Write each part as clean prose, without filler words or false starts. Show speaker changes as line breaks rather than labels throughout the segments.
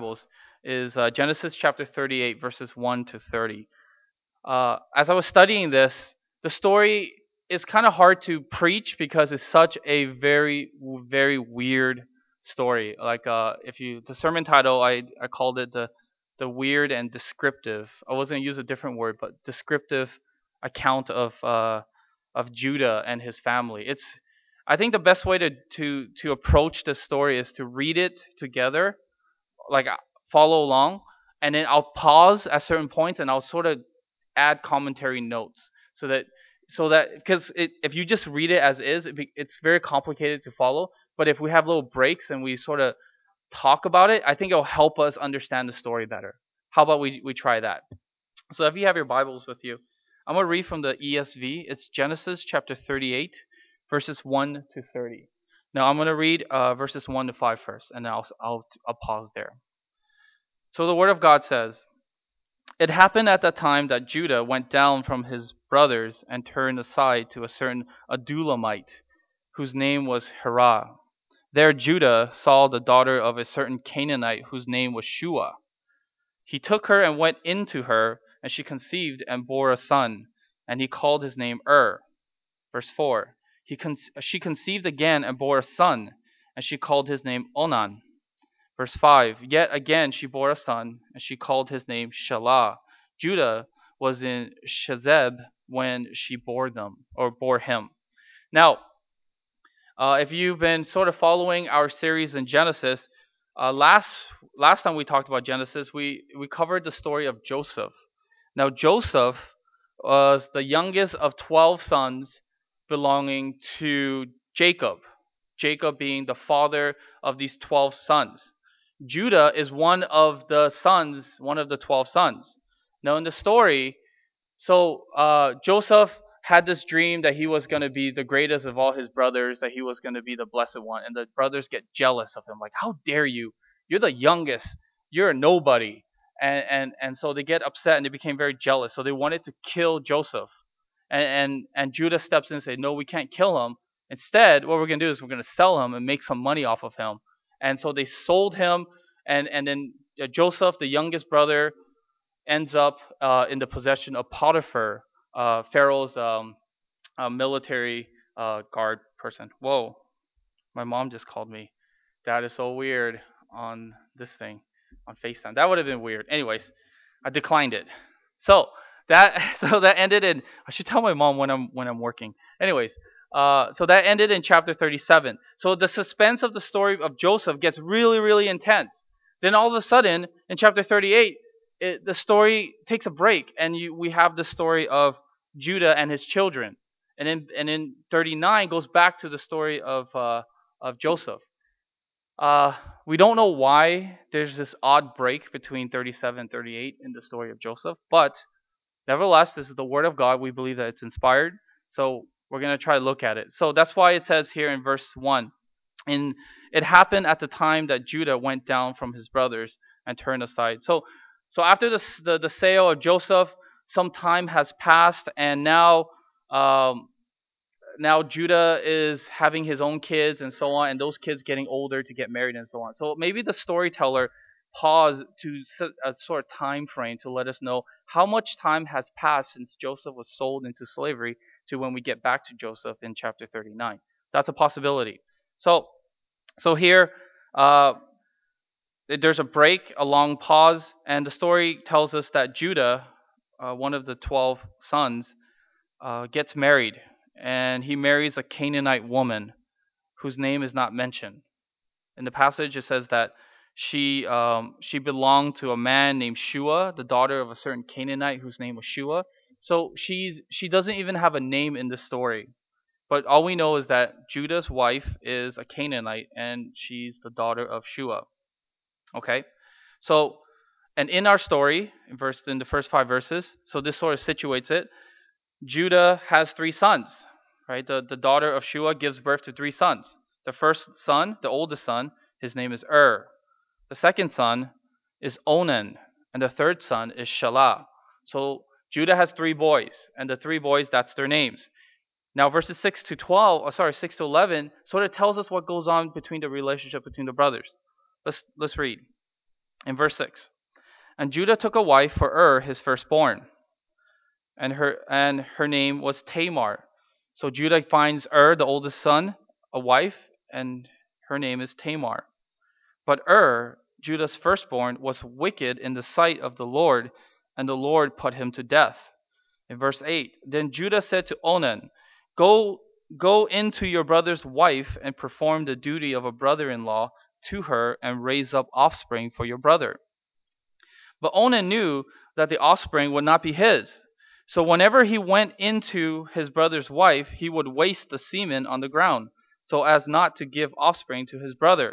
Bibles is Genesis chapter 38, verses 1 to 30. As I was studying this, the story is kind of hard to preach because it's such a very, very weird story. Like, the sermon title, I called it the weird and descriptive. I was going to use a different word, but descriptive account of Judah and his family. I think the best way to approach this story is to read it together, like follow along, and then I'll pause at certain points and I'll sort of add commentary notes so that because if you just read it as is, it's very complicated to follow. But if we have little breaks and we sort of talk about it, I think it'll help us understand the story better. How about we try that? So if you have your Bibles with you, I'm going to read from the ESV. It's Genesis chapter 38, verses 1 to 30. Now I'm going to read verses 1 to 5 first, and then I'll pause there. So the Word of God says, "It happened at that time that Judah went down from his brothers and turned aside to a certain Adullamite, whose name was Hirah. There Judah saw the daughter of a certain Canaanite whose name was Shua. He took her and went in to her, and she conceived and bore a son, and he called his name Verse 4. She conceived again and bore a son, and she called his name Onan. Verse 5. Yet again she bore a son, and she called his name Shelah. Judah was in Shezeb when she bore him. Now, if you've been sort of following our series in Genesis, last time we talked about Genesis, we covered the story of Joseph. Now, Joseph was the youngest of 12 sons belonging to Jacob. Jacob being the father of these 12 sons. Judah is one of the 12 sons. Now, in the story, Joseph had this dream that he was going to be the greatest of all his brothers, that he was going to be the blessed one, and the brothers get jealous of him, like, how dare you? You're the youngest. You're a nobody. And so they get upset and they became very jealous. So they wanted to kill Joseph. And Judah steps in and says, no, we can't kill him. Instead, what we're going to do is we're going to sell him and make some money off of him. And so they sold him, and then Joseph, the youngest brother, ends up in the possession of Potiphar, Pharaoh's military guard person. Whoa, my mom just called me. That is so weird on this thing, on FaceTime. That would have been weird. Anyways, I declined it. So that ended in. I should tell my mom when I'm working. Anyways, so that ended in chapter 37. So the suspense of the story of Joseph gets really, really intense. Then all of a sudden, in chapter 38, the story takes a break, and we have the story of Judah and his children, and in 39 goes back to the story of Joseph. We don't know why there's this odd break between 37 and 38 in the story of Joseph, but nevertheless, this is the Word of God. We believe that it's inspired, so we're going to try to look at it. So that's why it says here in verse 1, and it happened at the time that Judah went down from his brothers and turned aside. So after the sale of Joseph, some time has passed, and now Judah is having his own kids and so on, and those kids getting older to get married and so on. So maybe the storyteller paused to set a sort of time frame to let us know how much time has passed since Joseph was sold into slavery to when we get back to Joseph in chapter 39. That's a possibility. So here, there's a break, a long pause, and the story tells us that Judah, one of the 12 sons, gets married, and he marries a Canaanite woman whose name is not mentioned. In the passage, it says that she belonged to a man named Shua, the daughter of a certain Canaanite whose name was Shua. So she doesn't even have a name in this story. But all we know is that Judah's wife is a Canaanite, and she's the daughter of Shua. Okay, so and in our story, in the first 5 verses, so this sort of situates it. Judah has 3 sons, right? The daughter of Shua gives birth to 3 sons. The first son, the oldest son, his name is The second son is Onan, and the third son is Shelah. So Judah has 3 boys, and the 3 boys, that's their names. Now verses 6 to 11 sort of tells us what goes on between the relationship between the brothers. Let's read. In verse 6, and Judah took a wife for his firstborn, and her name was Tamar. So Judah finds the oldest son, a wife, and her name is Tamar. But Judah's firstborn, was wicked in the sight of the Lord, and the Lord put him to death. In verse 8, then Judah said to Onan, Go, go into your brother's wife and perform the duty of a brother-in-law to her and raise up offspring for your brother. But Onan knew that the offspring would not be his. So whenever he went into his brother's wife, he would waste the semen on the ground, so as not to give offspring to his brother.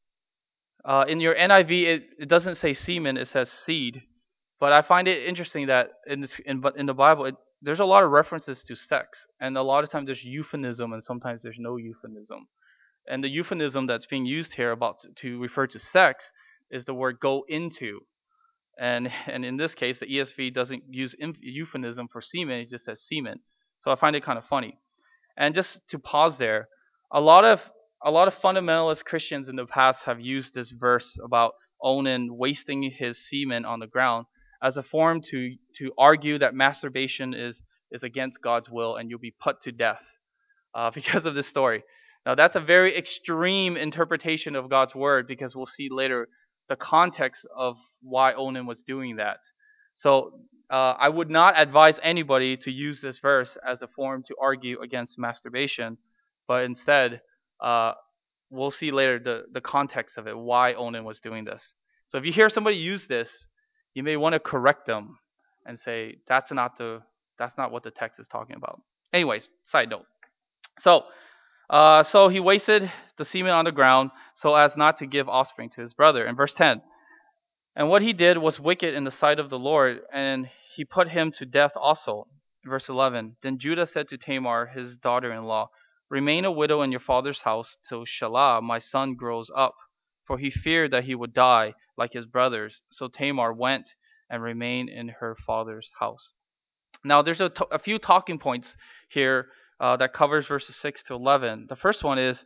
In your NIV, it doesn't say semen; it says seed. But I find it interesting that in the Bible, there's a lot of references to sex, and a lot of times there's euphemism, and sometimes there's no euphemism. And the euphemism that's being used here about to refer to sex is the word "go into." And in this case, the ESV doesn't use euphemism for semen; it just says semen. So I find it kind of funny. And just to pause there, a lot of fundamentalist Christians in the past have used this verse about Onan wasting his semen on the ground as a form to argue that masturbation is against God's will and you'll be put to death because of this story. Now that's a very extreme interpretation of God's word because we'll see later the context of why Onan was doing that. So I would not advise anybody to use this verse as a form to argue against masturbation, but instead, uh, we'll see later the context of it, why Onan was doing this. So if you hear somebody use this, you may want to correct them and say that's not what the text is talking about. Anyways, side note. So so he wasted the semen on the ground so as not to give offspring to his brother. In verse 10, and what he did was wicked in the sight of the Lord, and he put him to death also. Verse 11, then Judah said to Tamar, his daughter-in-law, remain a widow in your father's house till Shelah, my son, grows up. For he feared that he would die like his brothers. So Tamar went and remained in her father's house. Now, there's a few talking points here that covers verses 6 to 11. The first one is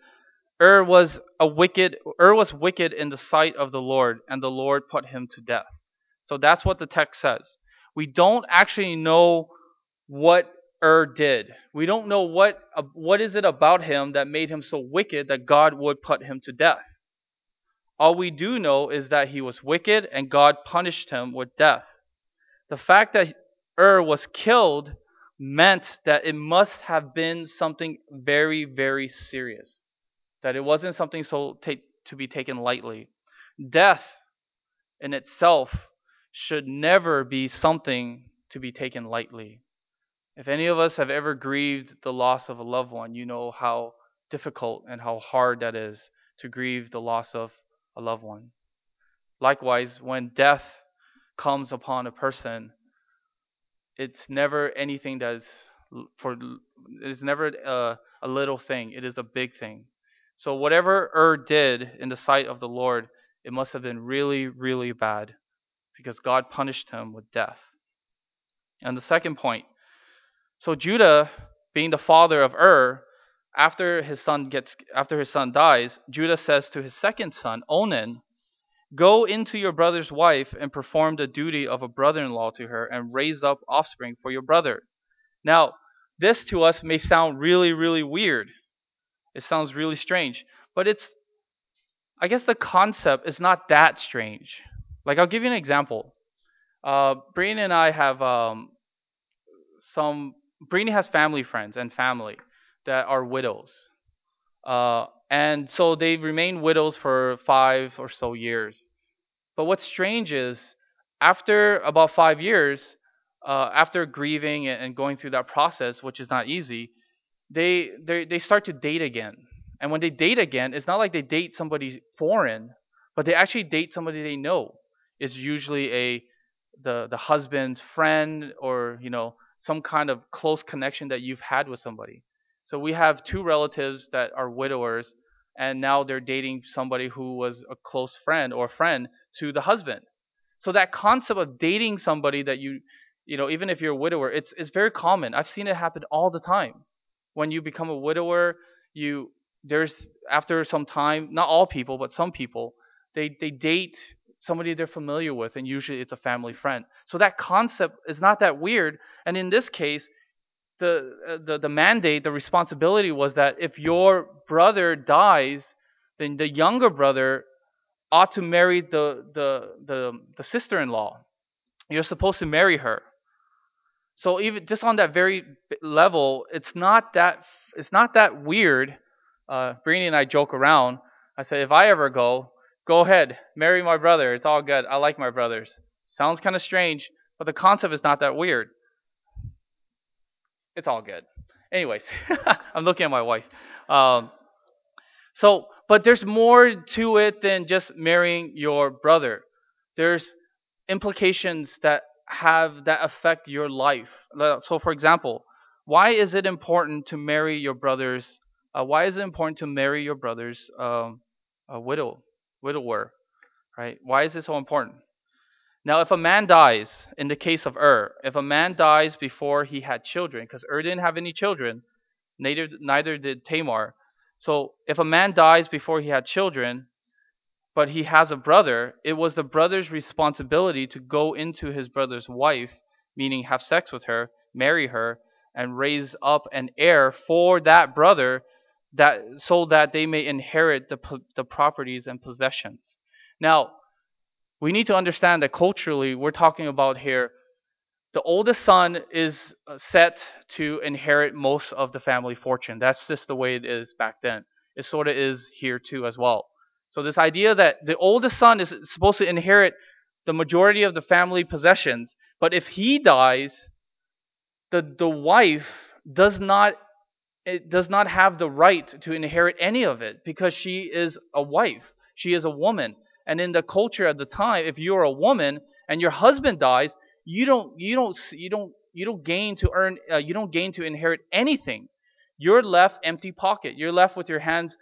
Ur was wicked in the sight of the Lord, and the Lord put him to death. So that's what the text says. We don't actually know what Ur did. We don't know what is it about him that made him so wicked that God would put him to death. All we do know is that he was wicked and God punished him with death. The fact that was killed meant that it must have been something very, very serious. That it wasn't something to be taken lightly. Death in itself should never be something to be taken lightly. If any of us have ever grieved the loss of a loved one, you know how difficult and how hard that is to grieve the loss of a loved one. Likewise, when death comes upon a person, it's never anything for it's never a little thing. It is a big thing. So whatever did in the sight of the Lord, it must have been really, really bad because God punished him with death. And the second point, so Judah, being the father of after his son dies, Judah says to his second son, Onan, go into your brother's wife and perform the duty of a brother-in-law to her and raise up offspring for your brother. Now, this to us may sound really, really weird. It sounds really strange. But I guess the concept is not that strange. Like, I'll give you an example. Brittany and I have Brittany has family friends and family that are widows. And so they remain widows for 5 or so years. But what's strange is after about 5 years, after grieving and going through that process, which is not easy, they start to date again. And when they date again, it's not like they date somebody foreign, but they actually date somebody they know. It's usually the husband's friend or some kind of close connection that you've had with somebody. So we have two relatives that are widowers, and now they're dating somebody who was a close friend or friend to the husband. So that concept of dating somebody that even if you're a widower, it's very common. I've seen it happen all the time. When you become a widower, there's after some time, not all people, but some people, they date somebody they're familiar with, and usually it's a family friend. So that concept is not that weird. And in this case, the mandate, the responsibility was that if your brother dies, then the younger brother ought to marry the sister-in-law. You're supposed to marry her. So even just on that very level, it's not that weird. Brittany and I joke around. I say, if I ever go ahead, marry my brother. It's all good. I like my brothers. Sounds kind of strange, but the concept is not that weird. It's all good. Anyways, I'm looking at my wife. Um, but there's more to it than just marrying your brother. There's implications that affect your life. So, for example, why is it important to marry your brother's? Why is it important to marry your brother's widower? Right? Why is it so important? Now, if a man dies, in the case of if a man dies before he had children, because didn't have any children, neither did Tamar. So, if a man dies before he had children, but he has a brother, it was the brother's responsibility to go into his brother's wife, meaning have sex with her, marry her, and raise up an heir for that brother, that so that they may inherit the properties and possessions. Now, we need to understand that culturally, we're talking about here the oldest son is set to inherit most of the family fortune. That's just the way it is back then. It sort of is here too as well. So this idea that the oldest son is supposed to inherit the majority of the family possessions, but if he dies, the wife does not does not have the right to inherit any of it because she is a wife. She is a woman. And in the culture at the time, if you're a woman and your husband dies, you don't gain to earn you don't gain to inherit anything. You're left empty pocket. You're left with your hands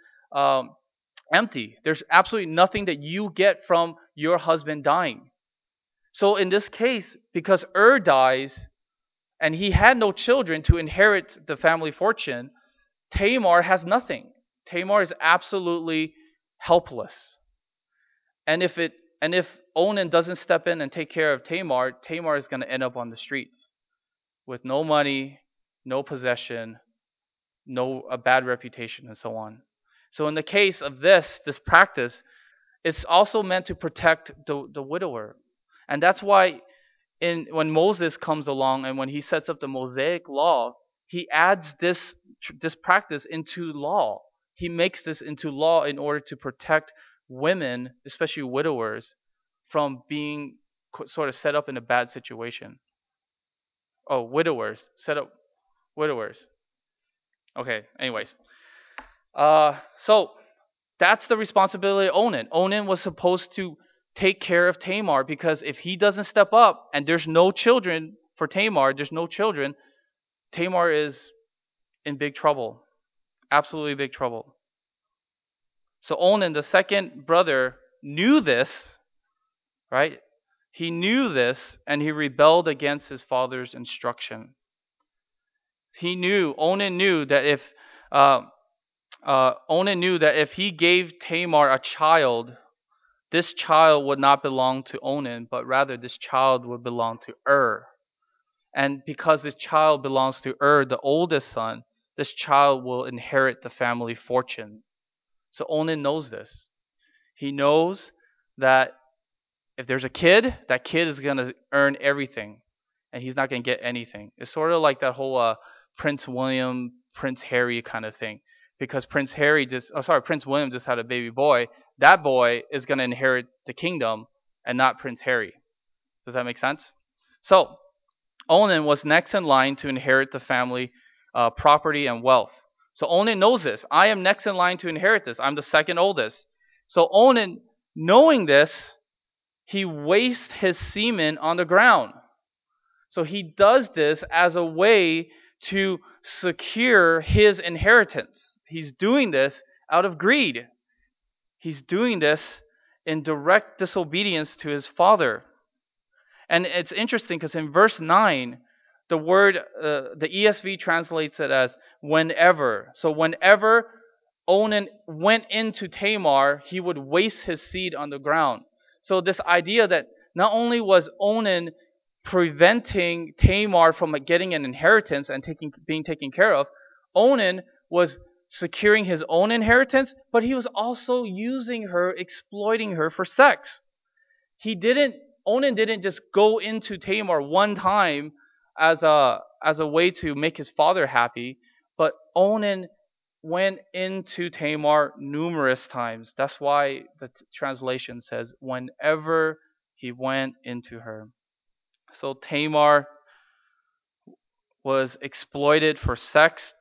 empty. There's absolutely nothing that you get from your husband dying. So in this case, because dies and he had no children to inherit the family fortune, Tamar has nothing. Tamar is absolutely helpless. And if Onan doesn't step in and take care of Tamar, Tamar is going to end up on the streets with no money, no possession, no a bad reputation, and so on. So in the case of this practice, it's also meant to protect the widower, and that's why when Moses comes along and when he sets up the Mosaic law, he adds this practice into law. He makes this into law in order to protect women, especially widowers, from being sort of set up in a bad situation. Oh, widowers, set up widowers. Okay. Anyways, so that's the responsibility of Onan. Onan was supposed to take care of Tamar because if he doesn't step up and there's no children for Tamar, there's no children, Tamar is in big trouble. Absolutely big trouble. So Onan, the second brother, knew this, right? He knew this and he rebelled against his father's instruction. Onan knew that uh, Onan knew that if he gave Tamar a child, this child would not belong to Onan, but rather this child would belong to And because this child belongs to the oldest son, this child will inherit the family fortune. So Onan knows this. He knows that if there's a kid, that kid is going to earn everything, and he's not going to get anything. It's sort of like that whole Prince William, Prince Harry kind of thing. Because Prince William just had a baby boy. That boy is going to inherit the kingdom, and not Prince Harry. Does that make sense? So Onan was next in line to inherit the family property and wealth. So Onan knows this. I am next in line to inherit this. I'm the second oldest. So Onan, knowing this, he wastes his semen on the ground. So he does this as a way to secure his inheritance. He's doing this out of greed. He's doing this in direct disobedience to his father. And it's interesting because in verse 9, the ESV translates it as whenever. So whenever Onan went into Tamar, he would waste his seed on the ground. So this idea that not only was Onan preventing Tamar from getting an inheritance and being taken care of, Onan was securing his own inheritance, but he was also using her, exploiting her for sex. He didn't Onan didn't just go into Tamar one time as a way to make his father happy, but Onan went into Tamar numerous times. That's why the translation says whenever he went into her. So Tamar was exploited for sex.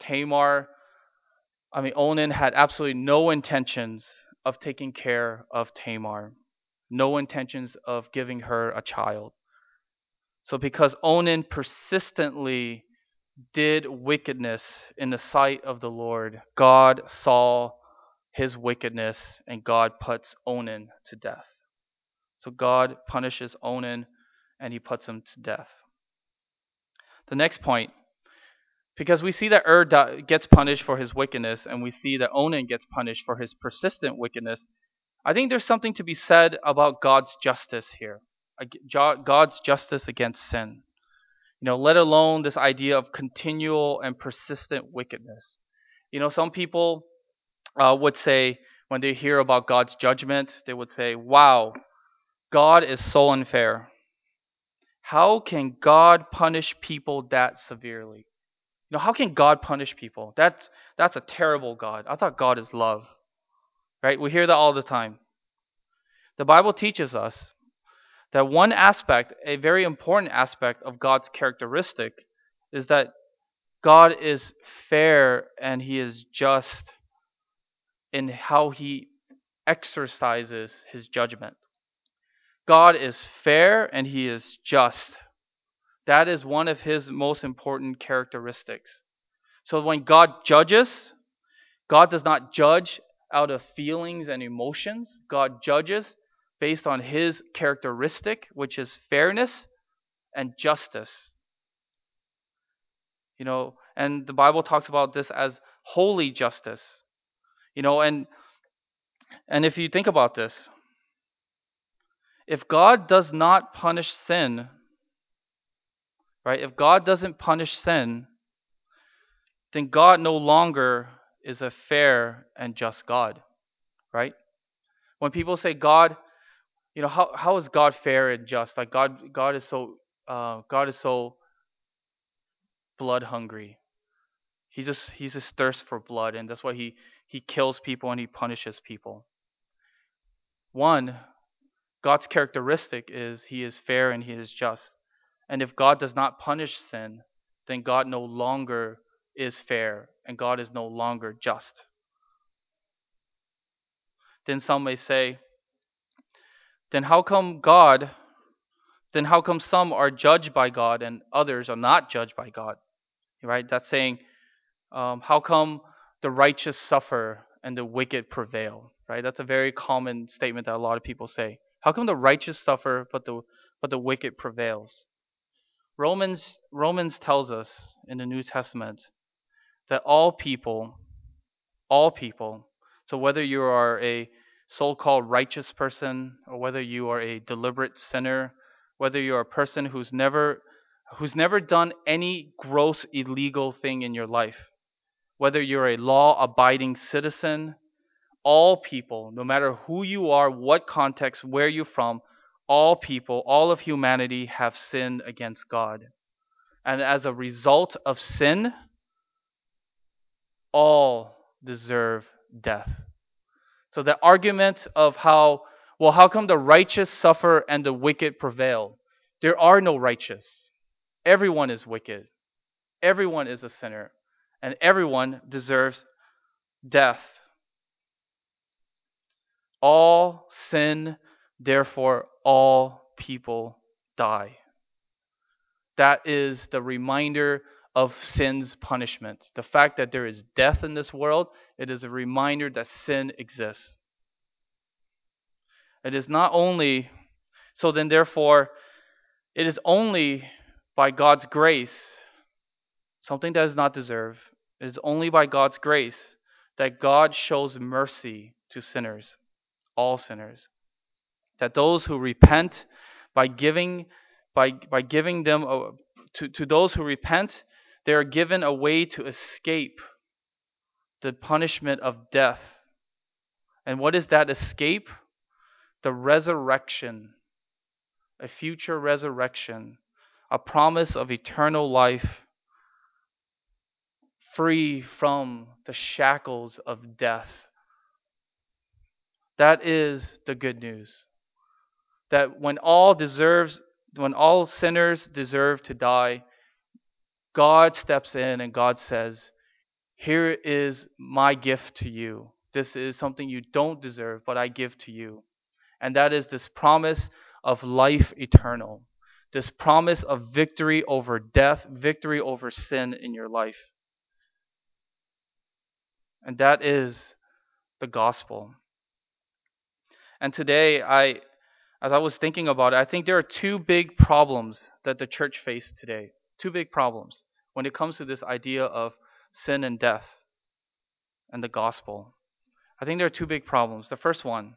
Onan had absolutely no intentions of taking care of Tamar, no intentions of giving her a child. So because Onan persistently did wickedness in the sight of the Lord, God saw his wickedness and God puts Onan to death. So God punishes Onan and he puts him to death. The next point, because we see that gets punished for his wickedness and we see that Onan gets punished for his persistent wickedness, I think there's something to be said about God's justice here. God's justice against sin. Let alone this idea of continual and persistent wickedness. Some people would say, when they hear about God's judgment, they would say, wow, God is so unfair. How can God punish people that severely? How can God punish people? That's a terrible God. I thought God is love. Right? We hear that all the time. The Bible teaches us that one aspect, a very important aspect of God's characteristic, is that God is fair and he is just in how he exercises his judgment. God is fair and he is just. That is one of his most important characteristics. So when God judges, God does not judge out of feelings and emotions. God judges based on his characteristic, which is fairness and justice. And the Bible talks about this as holy justice. And if you think about this, if God does not punish sin, right? If God doesn't punish sin, then God no longer is a fair and just God, right? When people say God, how is God fair and just? Like God is so blood hungry. He's just thirst for blood, and that's why he kills people and he punishes people. One, God's characteristic is he is fair and he is just. And if God does not punish sin, then God no longer is fair and God is no longer just. Then some may say, then how come God, then how come some are judged by God and others are not judged by God? Right? That's saying, how come the righteous suffer and the wicked prevail? Right? That's a very common statement that a lot of people say. How come the righteous suffer but the wicked prevails? Romans tells us in the New Testament that all people, so whether you are a so-called righteous person or whether you are a deliberate sinner, whether you're a person who's never done any gross illegal thing in your life, whether you're a law-abiding citizen, all people, no matter who you are, what context, where you're from, all people, all of humanity have sinned against God. And as a result of sin, all deserve death. So the argument of how come the righteous suffer and the wicked prevail? There are no righteous. Everyone is wicked. Everyone is a sinner. And everyone deserves death. All sin, therefore all people die. That is the reminder of sin's punishment. The fact that there is death in this world, it is a reminder that sin exists. It is not only, so then therefore, it is only by God's grace, something that does not deserve, it is only by God's grace that God shows mercy to sinners, all sinners. That those who repent by giving by giving them to those who repent, they are given a way to escape the punishment of death. And what is that escape? The resurrection, a future resurrection, a promise of eternal life, free from the shackles of death. That is the good news. That when all sinners deserve to die, God steps in and God says, "Here is my gift to you. This is something you don't deserve, but I give to you." And that is this promise of life eternal. This promise of victory over death, victory over sin in your life. And that is the gospel. And today, as I was thinking about it, I think there are two big problems that the church faces today. Two big problems when it comes to this idea of sin and death and the gospel. I think there are two big problems. The first one,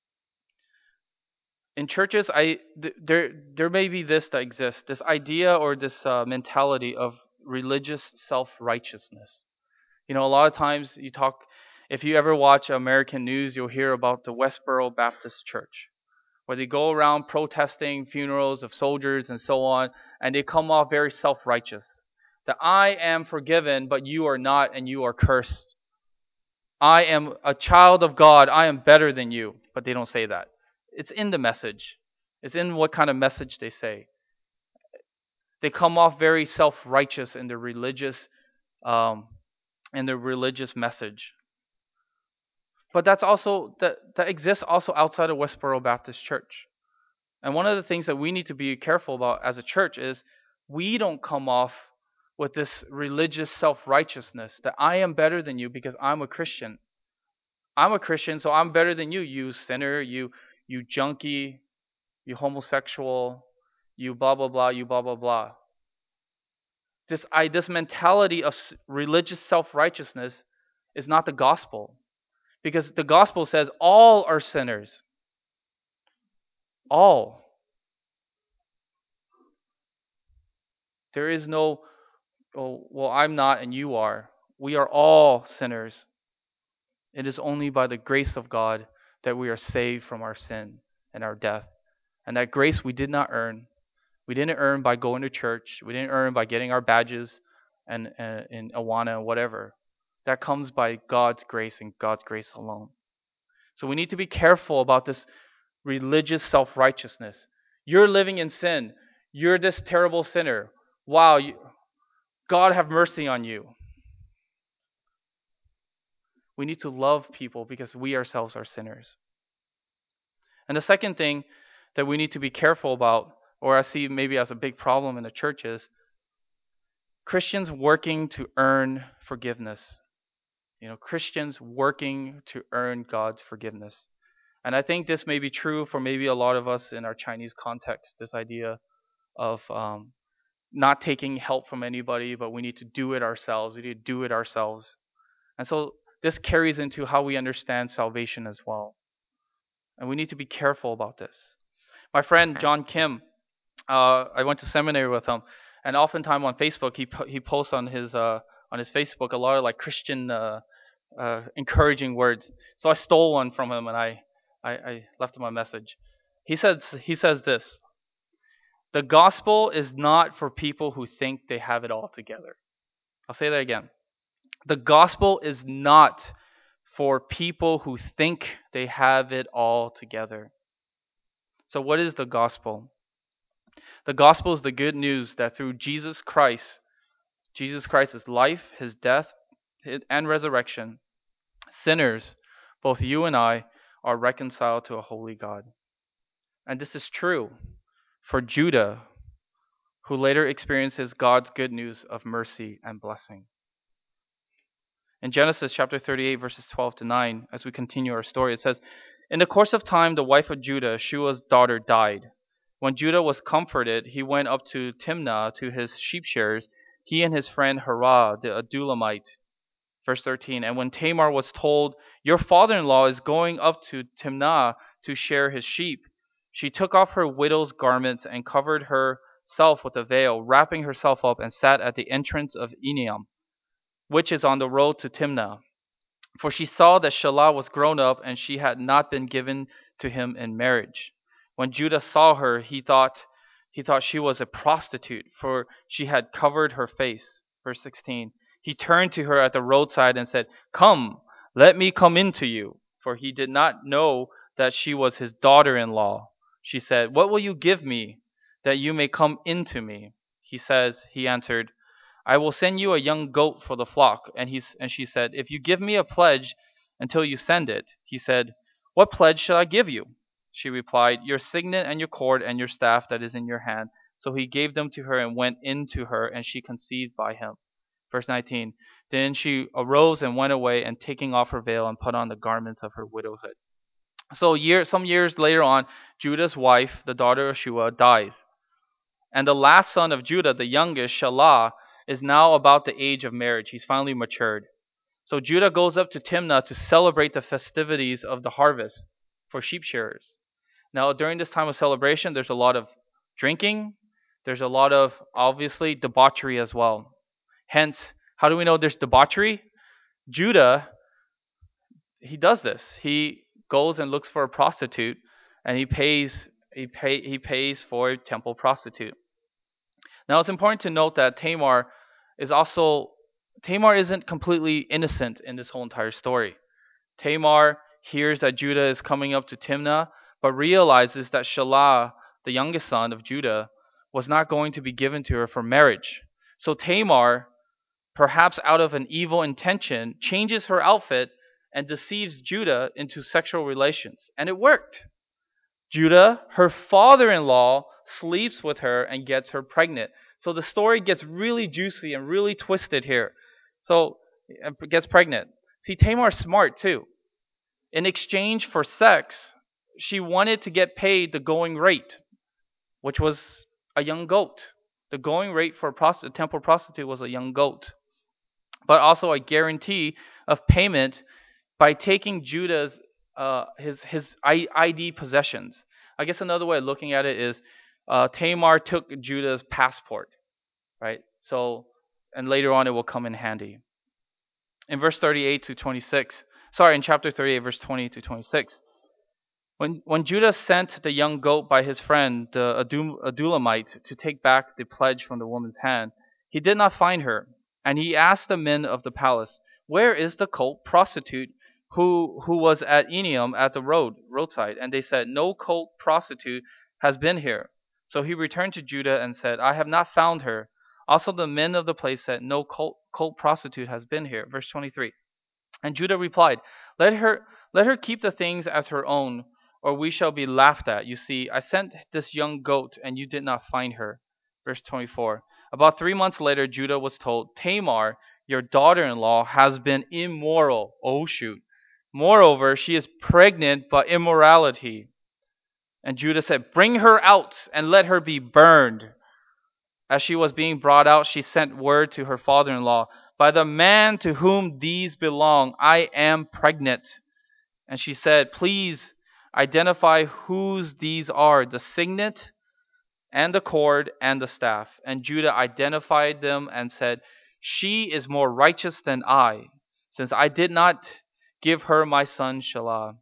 in churches, there may be this that exists, this idea or this mentality of religious self-righteousness. You know, a lot of times if you ever watch American news, you'll hear about the Westboro Baptist Church, where they go around protesting funerals of soldiers and so on, and they come off very self-righteous. That I am forgiven, but you are not, and you are cursed. I am a child of God. I am better than you. But they don't say that. It's in the message. It's in what kind of message they say. They come off very self-righteous um, in the religious message. But that exists also outside of Westboro Baptist Church. And one of the things that we need to be careful about as a church is we don't come off with this religious self-righteousness that I am better than you because I'm a Christian. I'm a Christian, so I'm better than you, you sinner, you junkie, you homosexual, you blah blah blah, you blah blah blah. This mentality of religious self-righteousness is not the gospel, because the gospel says all are sinners. All. There is no, oh, well, I'm not and you are. We are all sinners. It is only by the grace of God that we are saved from our sin and our death. And that grace we did not earn. We didn't earn by going to church. We didn't earn by getting our badges and in Awana and whatever. That comes by God's grace and God's grace alone. So we need to be careful about this religious self-righteousness. You're living in sin. You're this terrible sinner. Wow, God have mercy on you. We need to love people because we ourselves are sinners. And the second thing that we need to be careful about, or I see maybe as a big problem in the church, is Christians working to earn forgiveness. You know, Christians working to earn God's forgiveness. And I think this may be true for maybe a lot of us in our Chinese context, this idea of not taking help from anybody, but we need to do it ourselves. We need to do it ourselves. And so this carries into how we understand salvation as well. And we need to be careful about this. My friend John Kim, I went to seminary with him, and oftentimes on Facebook he posts on his Facebook a lot of like Christian encouraging words. So I stole one from him and I left him a message. He says this: the gospel is not for people who think they have it all together. I'll say that again. The gospel is not for people who think they have it all together. So what is the gospel? The gospel is the good news that through Jesus Christ's life, his death, and resurrection, sinners, both you and I, are reconciled to a holy God. And this is true for Judah, who later experiences God's good news of mercy and blessing. In Genesis chapter 38, verses 12 to 9, as we continue our story, it says, "In the course of time, the wife of Judah, Shua's daughter, died. When Judah was comforted, he went up to Timnah to his sheep shearers, he and his friend Harah, the Adulamite." Verse 13, "And when Tamar was told, 'Your father-in-law is going up to Timnah to shear his sheep,' She took off her widow's garments and covered herself with a veil, wrapping herself up, and sat at the entrance of Enaim, which is on the road to Timnah. For she saw that Shelah was grown up, and she had not been given to him in marriage. When Judah saw her, he thought she was a prostitute, for she had covered her face. Verse 16. He turned to her at the roadside and said, "Come, let me come in to you." For he did not know that she was his daughter-in-law. She said, "What will you give me that you may come in to me?" He answered, "I will send you a young goat for the flock." And she said, "If you give me a pledge until you send it." He said, "What pledge shall I give you?" She replied, "Your signet and your cord and your staff that is in your hand." So he gave them to her and went in to her, and she conceived by him. Verse 19. Then she arose and went away, and taking off her veil and put on the garments of her widowhood. So some years later on, Judah's wife, the daughter of Shua, dies. And the last son of Judah, the youngest, Shelah, is now about the age of marriage. He's finally matured. So Judah goes up to Timnah to celebrate the festivities of the harvest for sheep shearers. Now, during this time of celebration, there's a lot of drinking. There's a lot of, obviously, debauchery as well. Hence, how do we know there's debauchery? Judah, he does this. He goes and looks for a prostitute, and he pays for a temple prostitute. Now, it's important to note that Tamar isn't completely innocent in this whole entire story. Tamar hears that Judah is coming up to Timnah, but realizes that Shelah, the youngest son of Judah, was not going to be given to her for marriage. So Tamar, perhaps out of an evil intention, changes her outfit and deceives Judah into sexual relations. And it worked. Judah, her father-in-law, sleeps with her and gets her pregnant. So the story gets really juicy and really twisted here. So gets pregnant. See, Tamar's smart too. In exchange for sex, she wanted to get paid the going rate, which was a young goat. The going rate for a temple prostitute was a young goat, but also a guarantee of payment by taking Judah's his ID possessions. I guess another way of looking at it is Tamar took Judah's passport, right? So, and later on it will come in handy. In verse 38 to 26, in chapter 38, verse 20 to 26, when Judah sent the young goat by his friend, the Adulamite, to take back the pledge from the woman's hand, he did not find her. And he asked the men of the palace, "Where is the cult prostitute who was at Enaim at the roadside?" And they said, "No cult prostitute has been here." So he returned to Judah and said, "I have not found her." Also the men of the place said, "No cult prostitute has been here." Verse 23. And Judah replied, Let her keep the things as her own, or we shall be laughed at. You see, I sent this young goat, and you did not find her." Verse 24. About 3 months later, Judah was told, "Tamar, your daughter-in-law, has been immoral." Oh, shoot. "Moreover, she is pregnant by immorality." And Judah said, "Bring her out and let her be burned." As she was being brought out, she sent word to her father-in-law, "By the man to whom these belong, I am pregnant." And she said, "Please identify whose these are, the signet and the cord and the staff." And Judah identified them and said, "She is more righteous than I, since I did not give her my son Shelah."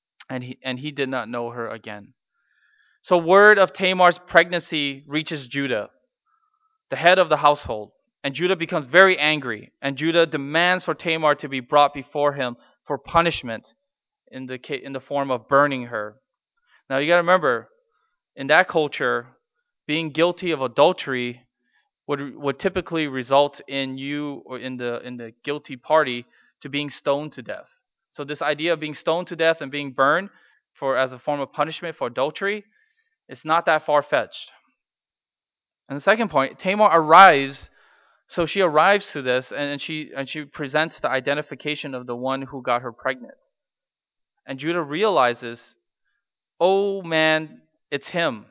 And he did not know her again. So word of Tamar's pregnancy reaches Judah, the head of the household. And Judah becomes very angry. And Judah demands for Tamar to be brought before him for punishment in the form of burning her. Now you got to remember, in that culture, being guilty of adultery would typically result in you, or in the guilty party, to being stoned to death. So this idea of being stoned to death and being burned as a form of punishment for adultery, it's not that far fetched. And the second point, Tamar arrives. So she arrives to this, and she presents the identification of the one who got her pregnant. And Judah realizes, oh man, it's him.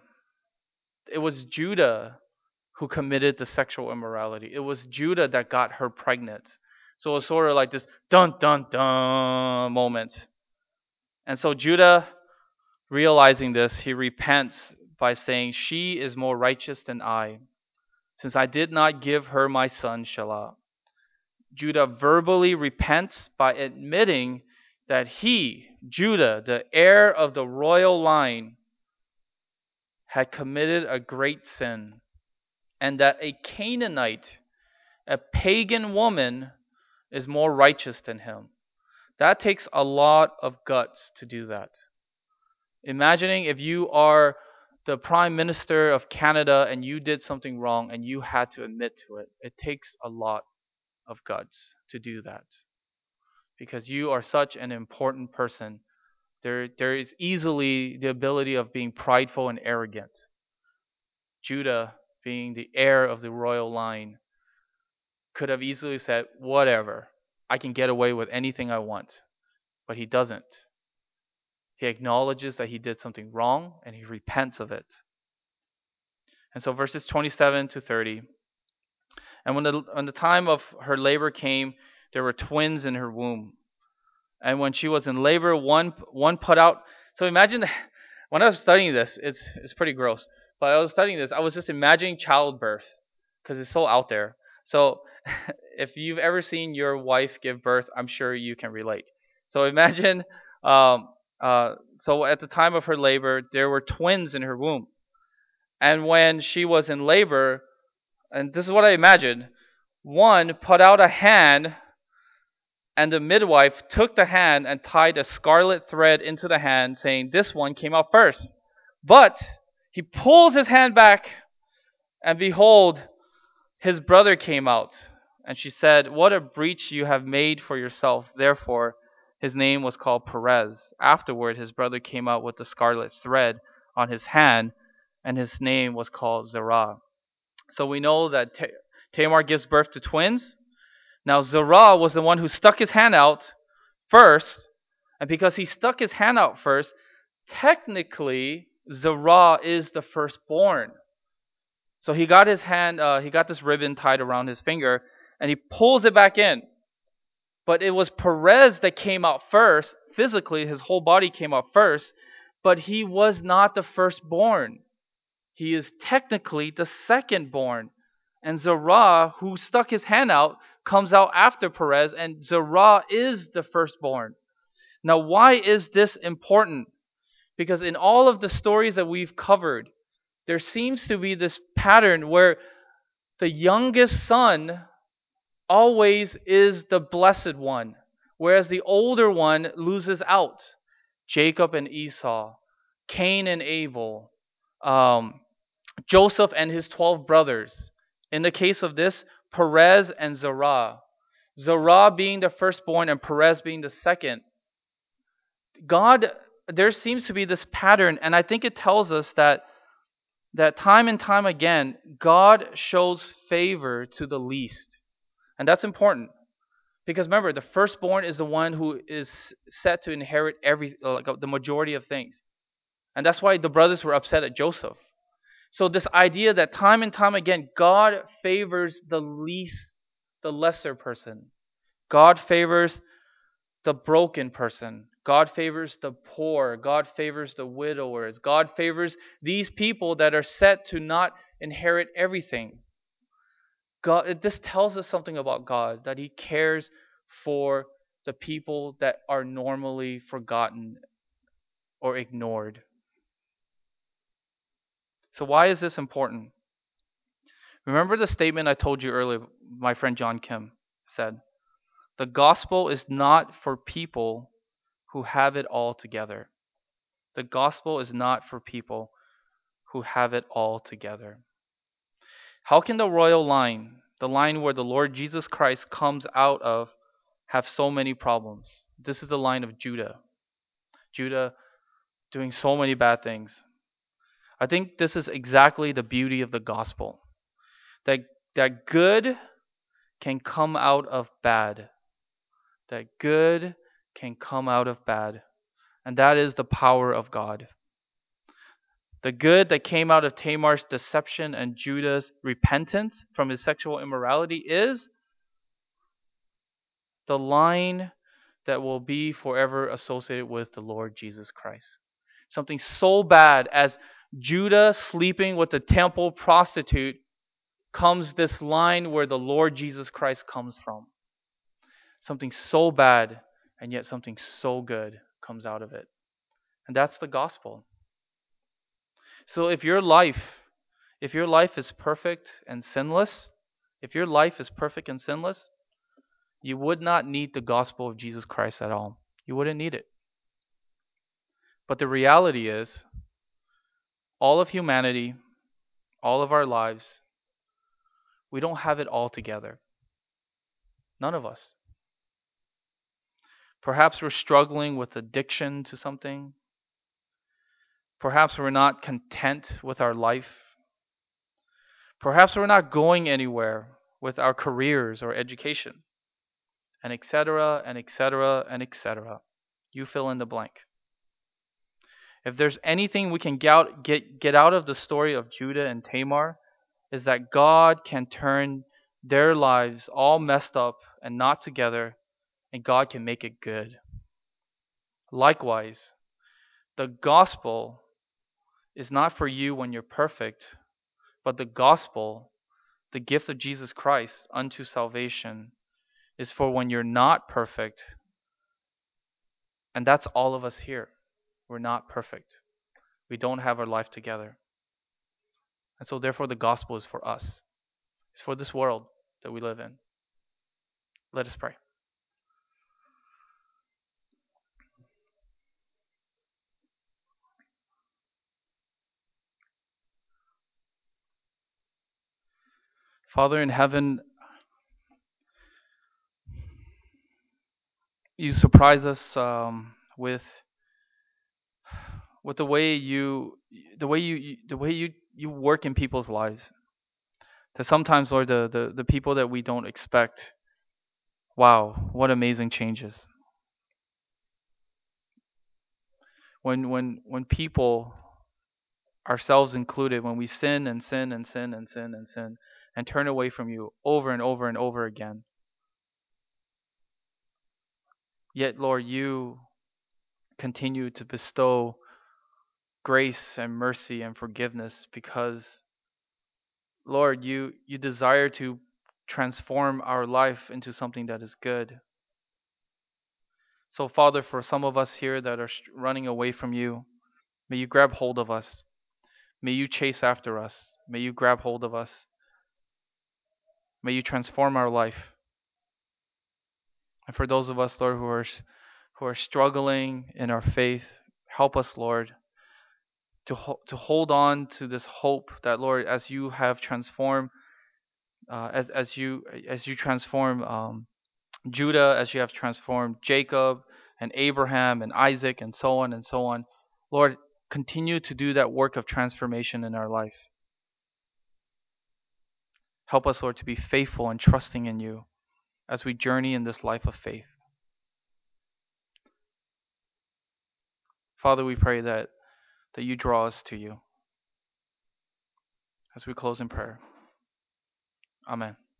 It was Judah who committed the sexual immorality. It was Judah that got her pregnant. So it was sort of like this dun dun dun moment. And so Judah realizing this, he repents by saying, "She is more righteous than I, since I did not give her my son Shelah." Judah verbally repents by admitting that he, Judah, the heir of the royal line, had committed a great sin, and that a Canaanite, a pagan woman, is more righteous than him. That takes a lot of guts to do that. Imagining if you are the Prime Minister of Canada and you did something wrong and you had to admit to it. It takes a lot of guts to do that because you are such an important person. There is easily the ability of being prideful and arrogant. Judah, being the heir of the royal line, could have easily said, "Whatever, I can get away with anything I want." But he doesn't. He acknowledges that he did something wrong and he repents of it. And so verses 27 to 30. And when the time of her labor came, there were twins in her womb. And when she was in labor, one put out. So imagine when I was studying this, it's pretty gross. But I was studying this, I was just imagining childbirth because it's so out there. So if you've ever seen your wife give birth, I'm sure you can relate. So imagine, um, so at the time of her labor, there were twins in her womb. And when she was in labor, and this is what I imagine, one put out a hand, and the midwife took the hand and tied a scarlet thread into the hand, saying, "This one came out first." But he pulls his hand back, and behold, his brother came out. And she said, "What a breach you have made for yourself." Therefore, his name was called Perez. Afterward, his brother came out with the scarlet thread on his hand, and his name was called Zerah. So we know that Tamar gives birth to twins. Now Zerah was the one who stuck his hand out first, and because he stuck his hand out first, technically Zerah is the firstborn. So he got he got this ribbon tied around his finger, and he pulls it back in. But it was Perez that came out first. Physically, his whole body came out first, but he was not the firstborn. He is technically the secondborn. And Zerah, who stuck his hand out, comes out after Perez, and Zerah is the firstborn. Now, why is this important? Because in all of the stories that we've covered, there seems to be this pattern where the youngest son always is the blessed one, whereas the older one loses out. Jacob and Esau, Cain and Abel, Joseph and his 12 brothers. In the case of this, Perez and Zerah. Zerah being the firstborn and Perez being the second. There seems to be this pattern, and I think it tells us that time and time again, God shows favor to the least. And that's important. Because remember, the firstborn is the one who is set to inherit the majority of things. And that's why the brothers were upset at Joseph. So this idea that time and time again, God favors the least, the lesser person. God favors the broken person. God favors the poor. God favors the widowers. God favors these people that are set to not inherit everything. This tells us something about God, that He cares for the people that are normally forgotten or ignored. So why is this important? Remember the statement I told you earlier, my friend John Kim said, "The gospel is not for people who have it all together." The gospel is not for people who have it all together. How can the royal line, the line where the Lord Jesus Christ comes out of, have so many problems? This is the line of Judah. Judah doing so many bad things. I think this is exactly the beauty of the gospel. That good can come out of bad. That good can come out of bad. And that is the power of God. The good that came out of Tamar's deception and Judah's repentance from his sexual immorality is the line that will be forever associated with the Lord Jesus Christ. Something so bad as Judah sleeping with the temple prostitute comes this line where the Lord Jesus Christ comes from. Something so bad and yet something so good comes out of it. And that's the gospel. So if your life is perfect and sinless, if your life is perfect and sinless, you would not need the gospel of Jesus Christ at all. You wouldn't need it. But the reality is, all of humanity, all of our lives, we don't have it all together. None of us. Perhaps we're struggling with addiction to something. Perhaps we're not content with our life. Perhaps we're not going anywhere with our careers or education, and etc., and etc., and etc. You fill in the blank. If there's anything we can get out of the story of Judah and Tamar, is that God can turn their lives all messed up and not together, and God can make it good. Likewise, the gospel is not for you when you're perfect, but the gospel, the gift of Jesus Christ unto salvation, is for when you're not perfect. And that's all of us here. We're not perfect. We don't have our life together. And so, therefore, the gospel is for us, it's for this world that we live in. Let us pray. Father in heaven, you surprise us with the way you work in people's lives. That sometimes, Lord, the people that we don't expect, wow, what amazing changes. When people, ourselves included, when we sin and sin and sin and sin and sin and turn away from you over and over and over again, yet, Lord, you continue to bestow grace and mercy and forgiveness because, Lord, you desire to transform our life into something that is good. So, Father, for some of us here that are running away from you, may you grab hold of us. May you chase after us. May you grab hold of us. May you transform our life. And for those of us, Lord, who are struggling in our faith, help us, Lord, to hold on to this hope that, Lord, as you have transformed, as you transform Judah, as you have transformed Jacob and Abraham and Isaac and so on and so on, Lord, continue to do that work of transformation in our life. Help us, Lord, to be faithful and trusting in you as we journey in this life of faith. Father, we pray that you draw us to you as we close in prayer. Amen.